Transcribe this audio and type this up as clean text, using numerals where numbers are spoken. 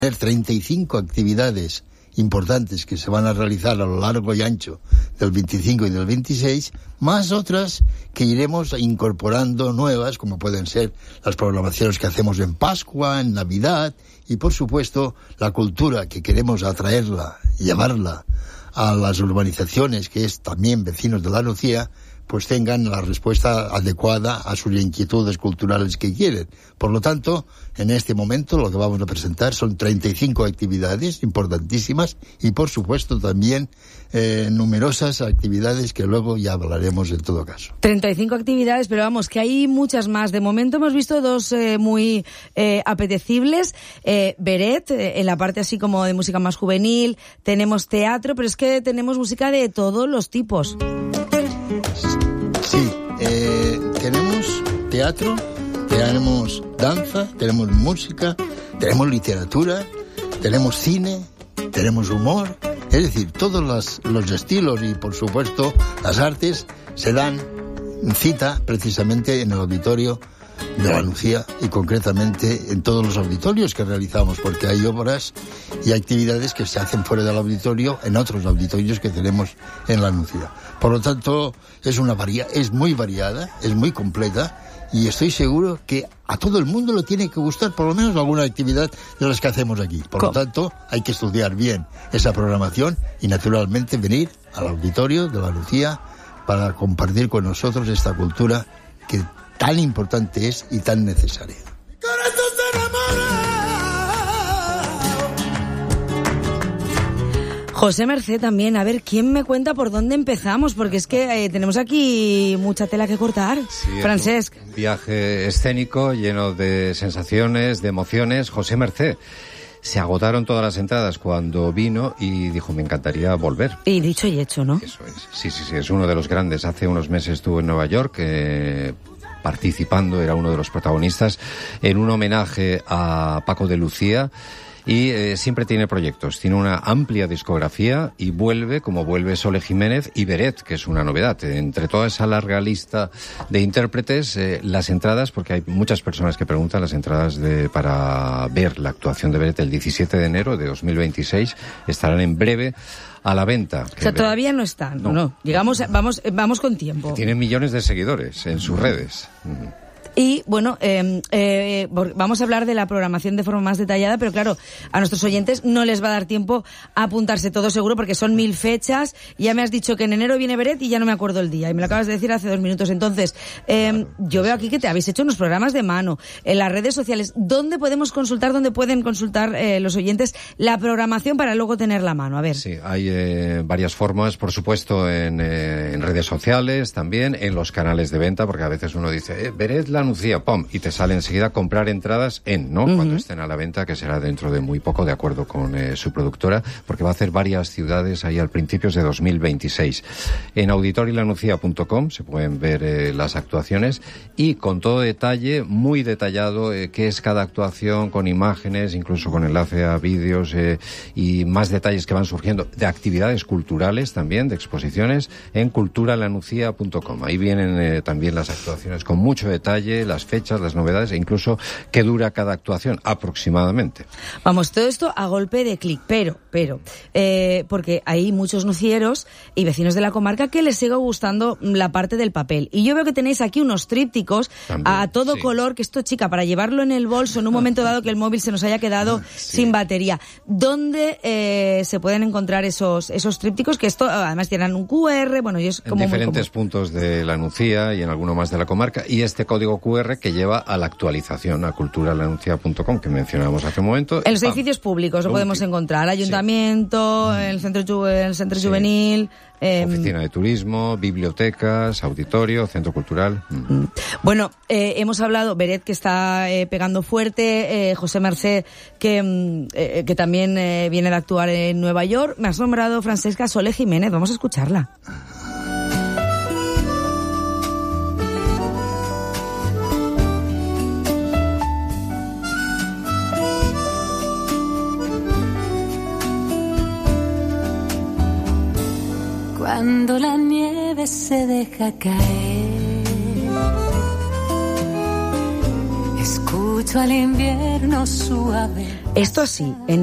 35 actividades importantes que se van a realizar a lo largo y ancho del 25 y del 26, más otras que iremos incorporando nuevas, como pueden ser las programaciones que hacemos en Pascua, en Navidad, y por supuesto la cultura que queremos atraerla, llevarla a las urbanizaciones, que es también vecinos de La Nucía, pues tengan la respuesta adecuada a sus inquietudes culturales que quieren. Por lo tanto, en este momento lo que vamos a presentar son 35 actividades importantísimas y, por supuesto, también numerosas actividades que luego ya hablaremos en todo caso. 35 actividades, pero vamos, que hay muchas más. De momento hemos visto dos muy apetecibles. Beret, en la parte así como de música más juvenil, tenemos teatro, pero es que tenemos música de todos los tipos. Sí, tenemos teatro, tenemos danza, tenemos música, tenemos literatura, tenemos cine, tenemos humor, es decir, todos los estilos y por supuesto las artes se dan cita precisamente en el auditorio de La Nucía y concretamente en todos los auditorios que realizamos, porque hay obras y actividades que se hacen fuera del auditorio en otros auditorios que tenemos en La Nucía. Por lo tanto, es muy variada, es muy completa y estoy seguro que a todo el mundo le tiene que gustar por lo menos alguna actividad de las que hacemos aquí. Por lo tanto, hay que estudiar bien esa programación y naturalmente venir al auditorio de La Nucía para compartir con nosotros esta cultura que tan importante es y tan necesaria. José Mercé también, a ver, ¿quién me cuenta por dónde empezamos? Porque es que tenemos aquí mucha tela que cortar. Sí, Francesc. Un viaje escénico lleno de sensaciones, de emociones. José Mercé. Se agotaron todas las entradas cuando vino y dijo, me encantaría volver. Y dicho y hecho, ¿no? Eso es. Sí, es uno de los grandes. Hace unos meses estuvo en Nueva York, participando, era uno de los protagonistas, en un homenaje a Paco de Lucía. Y siempre tiene proyectos, tiene una amplia discografía y vuelve, como vuelve Sole Jiménez y Beret, que es una novedad. Entre toda esa larga lista de intérpretes, las entradas, porque hay muchas personas que preguntan, las entradas para ver la actuación de Beret el 17 de enero de 2026 estarán en breve a la venta. O sea, todavía no están, no. Llegamos, vamos con tiempo. Tienen millones de seguidores en sus redes. Y bueno, vamos a hablar de la programación de forma más detallada, pero claro, a nuestros oyentes no les va a dar tiempo a apuntarse todo seguro porque son 1000 fechas. Ya me has dicho que en enero viene Beret y ya no me acuerdo el día, y me lo acabas de decir hace 2 minutos. Entonces, yo veo aquí que te habéis hecho unos programas de mano en las redes sociales. ¿Dónde podemos consultar, dónde pueden consultar los oyentes la programación para luego tener la mano? A ver. Sí, hay varias formas, por supuesto, en redes sociales también, en los canales de venta, porque a veces uno dice, Beret La Nucía, ¡pum! Y te sale enseguida comprar entradas ¿no? Cuando estén a la venta, que será dentro de muy poco, de acuerdo con su productora, porque va a hacer varias ciudades ahí al principios de 2026. En auditoriolanucía.com se pueden ver las actuaciones y con todo detalle, muy detallado, qué es cada actuación, con imágenes, incluso con enlace a vídeos y más detalles que van surgiendo de actividades culturales también, de exposiciones, en culturalanucía.com. Ahí vienen también las actuaciones con mucho detalle, las fechas, las novedades e incluso qué dura cada actuación aproximadamente. Vamos, todo esto a golpe de clic, pero porque hay muchos nucieros y vecinos de la comarca que les sigue gustando la parte del papel. Y yo veo que tenéis aquí unos trípticos también, a todo color, que esto, chica, para llevarlo en el bolso en un momento dado que el móvil se nos haya quedado sin batería. ¿Dónde se pueden encontrar esos trípticos? Que esto además tienen un QR, bueno, y es como en diferentes puntos de La Nucía y en alguno más de la comarca, y este código QR que lleva a la actualización a culturalanuncia.com que mencionábamos hace un momento. En los edificios públicos lo podemos encontrar, ayuntamiento, el centro juvenil, oficina de turismo, bibliotecas, auditorio, centro cultural. Bueno, hemos hablado, Beret, que está pegando fuerte, José Mercé, que también viene de actuar en Nueva York. Me has nombrado, Francesca, Sole Jiménez, vamos a escucharla. Cuando la nieve se deja caer, escucha escucho al invierno suave. Esto sí, en